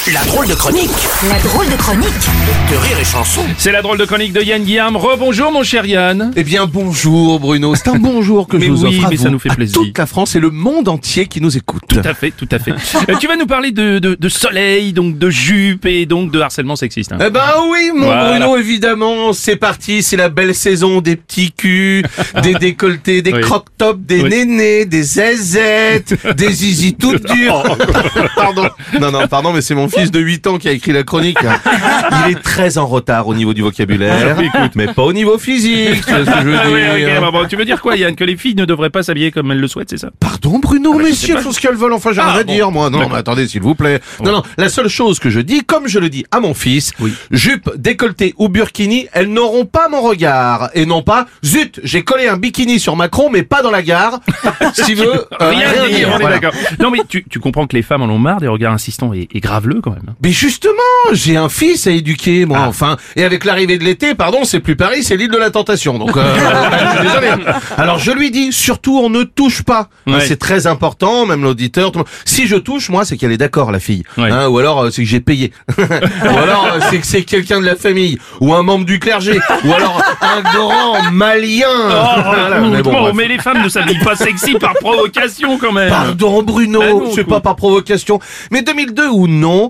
La drôle de chronique La drôle de chronique de Rire et Chanson. C'est la drôle de chronique de Yann Guillaume. Rebonjour mon cher Yann. Eh bien bonjour Bruno, c'est un bonjour que Mais je vous oui, offre à mais vous, ça nous fait à plaisir. toute la France et le monde entier qui nous écoute. Tout à fait, tout à fait. Tu vas nous parler de soleil, donc de jupe et donc de harcèlement sexiste. Hein. Eh ben oui mon Voilà. Bruno, évidemment, c'est parti, c'est la belle saison des petits culs, des décolletés, des Oui. crop-tops, des Oui. nénés, des zézettes, des zizi toutes dures. Pardon. Pardon, mais c'est mon fils de 8 ans qui a écrit la chronique. Il est très en retard au niveau du vocabulaire, mais pas au niveau physique, tu vois ce que je veux Ah oui, dire. ok, bon, tu veux dire quoi Yann? Que les filles ne devraient pas s'habiller comme elles le souhaitent, c'est ça? Pardon Bruno, mais je si sais elles pas. font ce qu'elles veulent, enfin j'ai rien à bon. dire moi. Non, D'accord. mais attendez s'il vous plaît. Non, la seule chose que je dis, comme je le dis à mon fils, Oui. jupe, décolleté ou burkini, elles n'auront pas mon regard. Et non pas, zut, j'ai collé un bikini sur Macron mais pas dans la gare. Si veut, Rien à dire, on est voilà. d'accord. Non mais tu comprends que les femmes en ont marre des regards insistants et graveleux quand même. Hein. Mais justement, j'ai un fils à éduquer, moi, enfin. Et avec l'arrivée de l'été, pardon, c'est plus Paris, c'est l'île de la Tentation. Donc, je suis désolé. Alors, je lui dis, surtout, on ne touche pas. Hein, Ouais. c'est très important, même l'auditeur. Tout le monde. Si je touche, moi, c'est qu'elle est d'accord, la fille. Ouais. Hein, ou alors, c'est que j'ai payé. Ou alors, c'est que c'est quelqu'un de la famille. Ou un membre du clergé. Ou alors, un grand malien. Voilà, mais bon, bref. mais les femmes ne s'habillent pas sexy par provocation quand même. Pardon Bruno, Ah non, c'est écoute. pas par provocation. Mais 2002 ou non,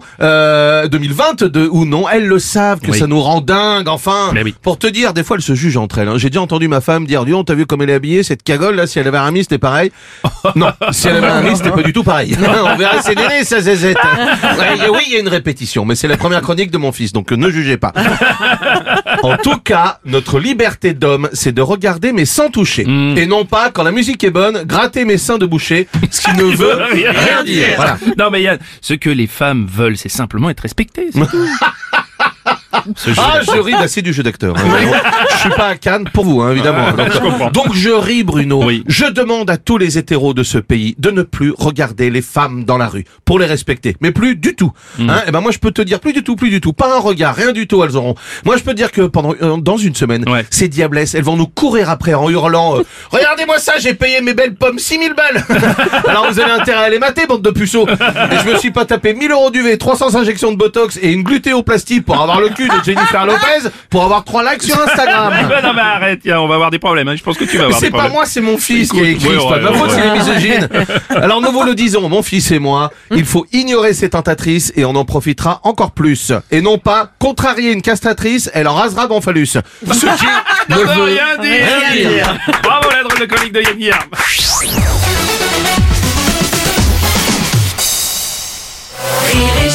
2022 ou non, elles le savent que Oui. ça nous rend dingue, enfin. Mais oui. Pour te dire, des fois elles se jugent entre elles. Hein. J'ai déjà entendu ma femme dire, dis donc, t'as vu comme elle est habillée, cette cagole là, si elle avait un ami c'était pareil. Non, si elle avait un ami c'était pas du tout pareil. On verra ses nénés, sa zézette. Ouais, oui, il y a une répétition, mais c'est la première chronique de mon fils, donc ne jugez pas. En tout cas, notre liberté d'homme, c'est de regarder mais sans toucher. Et non pas, quand la musique est bonne, gratter mes seins de boucher, ce qui ne veut rien dire. Voilà. Non mais Yann, ce que les femmes veulent, c'est simplement être respectées. C'est tout. Ce jeu Ah, je ris assez du jeu d'acteur. Je suis pas à Cannes pour vous, hein, évidemment. je comprends. Donc je ris, Bruno. Oui. Je demande à tous les hétéros de ce pays de ne plus regarder les femmes dans la rue pour les respecter, mais plus du tout. Hein, et ben moi je peux te dire plus du tout, pas un regard, rien du tout elles auront. Moi je peux te dire que pendant dans une semaine, Ouais. ces diablesses, elles vont nous courir après en hurlant regardez-moi ça, j'ai payé mes belles pommes 6000 balles. Alors vous avez intérêt à les mater, bande de puceaux. Et je me suis pas tapé 1000 € d'UV, 300 injections de Botox et une glutéoplastie pour avoir le cul de Jennifer Lopez pour avoir 3 likes sur Instagram. Non mais arrête, Yann, on va avoir des problèmes. Hein. Je pense que tu vas Mais avoir des c'est pas problèmes. moi, c'est mon fils qui a Écoute, écrit, ouais, c'est pas de ma ouais, faute, ouais. c'est les misogynes. Alors nous vous le disons, mon fils et moi, il faut ignorer ces tentatrices et on en profitera encore plus. Et non pas contrarier une castratrice, elle en rasera mon phallus. Ce qui ne Non, veut rien dire. Bravo la drôle de chronique de Yann Guillaume. Rire et